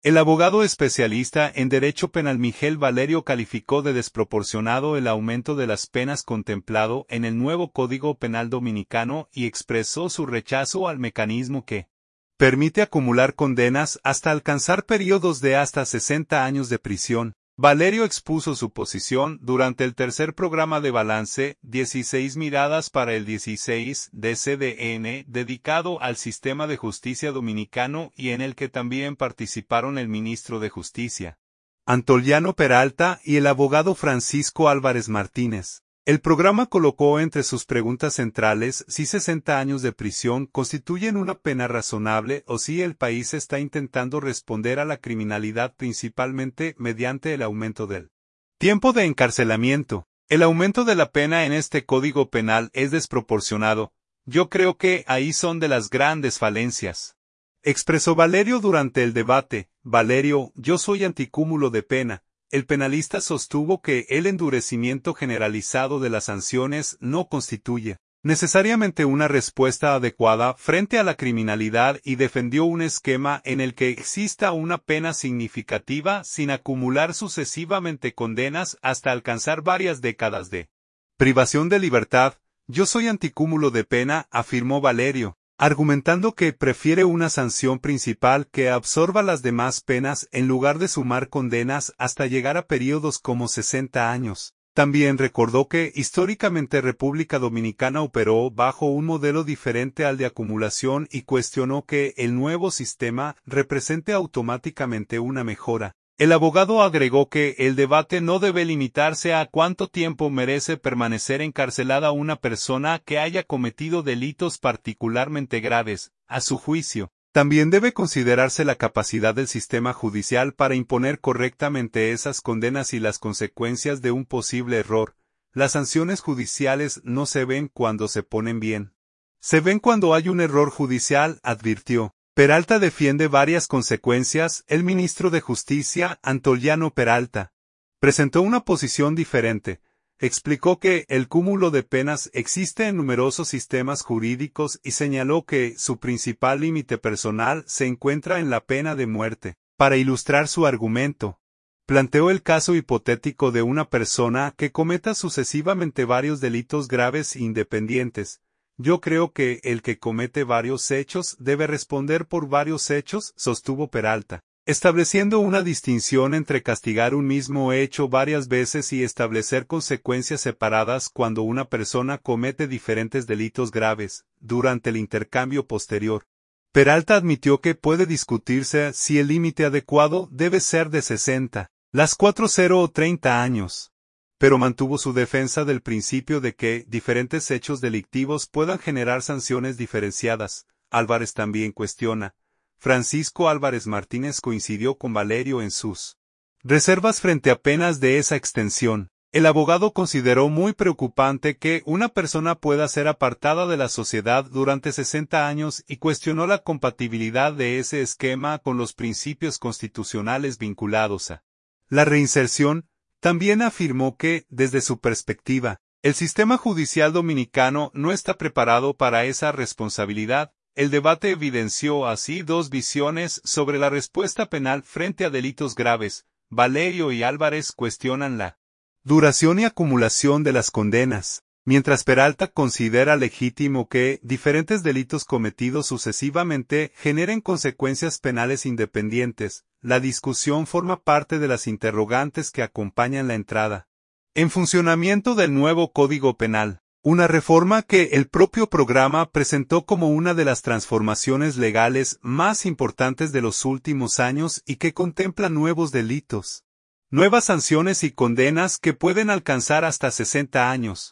El abogado especialista en Derecho Penal Miguel Valerio calificó de desproporcionado el aumento de las penas contemplado en el nuevo Código Penal Dominicano y expresó su rechazo al mecanismo que permite acumular condenas hasta alcanzar periodos de hasta 60 años de prisión. Valerio expuso su posición durante el tercer programa de Balance, 16 miradas para el 16 de CDN, dedicado al sistema de justicia dominicano y en el que también participaron el ministro de Justicia, Antoliano Peralta, y el abogado Francisco Álvarez Martínez. El programa colocó entre sus preguntas centrales si 60 años de prisión constituyen una pena razonable o si el país está intentando responder a la criminalidad principalmente mediante el aumento del tiempo de encarcelamiento. El aumento de la pena en este Código Penal es desproporcionado. Yo creo que ahí son de las grandes falencias, expresó Valerio durante el debate. Valerio, yo soy anticúmulo de pena. El penalista sostuvo que el endurecimiento generalizado de las sanciones no constituye necesariamente una respuesta adecuada frente a la criminalidad y defendió un esquema en el que exista una pena significativa sin acumular sucesivamente condenas hasta alcanzar varias décadas de privación de libertad. Yo soy anticúmulo de pena, afirmó Valerio, argumentando que prefiere una sanción principal que absorba las demás penas en lugar de sumar condenas hasta llegar a periodos como 60 años. También recordó que históricamente República Dominicana operó bajo un modelo diferente al de acumulación y cuestionó que el nuevo sistema represente automáticamente una mejora. El abogado agregó que el debate no debe limitarse a cuánto tiempo merece permanecer encarcelada una persona que haya cometido delitos particularmente graves. A su juicio, también debe considerarse la capacidad del sistema judicial para imponer correctamente esas condenas y las consecuencias de un posible error. Las sanciones judiciales no se ven cuando se ponen bien. Se ven cuando hay un error judicial, advirtió. Peralta defiende varias consecuencias. El ministro de Justicia, Antoliano Peralta, presentó una posición diferente. Explicó que el cúmulo de penas existe en numerosos sistemas jurídicos y señaló que su principal límite personal se encuentra en la pena de muerte. Para ilustrar su argumento, planteó el caso hipotético de una persona que cometa sucesivamente varios delitos graves e independientes. Yo creo que el que comete varios hechos debe responder por varios hechos, sostuvo Peralta, estableciendo una distinción entre castigar un mismo hecho varias veces y establecer consecuencias separadas cuando una persona comete diferentes delitos graves, durante el intercambio posterior. Peralta admitió que puede discutirse si el límite adecuado debe ser de 60, las 40 o 30 años. Pero mantuvo su defensa del principio de que diferentes hechos delictivos puedan generar sanciones diferenciadas. Álvarez también cuestiona. Francisco Álvarez Martínez coincidió con Valerio en sus reservas frente a penas de esa extensión. El abogado consideró muy preocupante que una persona pueda ser apartada de la sociedad durante 60 años y cuestionó la compatibilidad de ese esquema con los principios constitucionales vinculados a la reinserción. También afirmó que, desde su perspectiva, el sistema judicial dominicano no está preparado para esa responsabilidad. El debate evidenció así dos visiones sobre la respuesta penal frente a delitos graves. Valerio y Álvarez cuestionan la duración y acumulación de las condenas, mientras Peralta considera legítimo que diferentes delitos cometidos sucesivamente generen consecuencias penales independientes. La discusión forma parte de las interrogantes que acompañan la entrada en funcionamiento del nuevo Código Penal, una reforma que el propio programa presentó como una de las transformaciones legales más importantes de los últimos años y que contempla nuevos delitos, nuevas sanciones y condenas que pueden alcanzar hasta 60 años.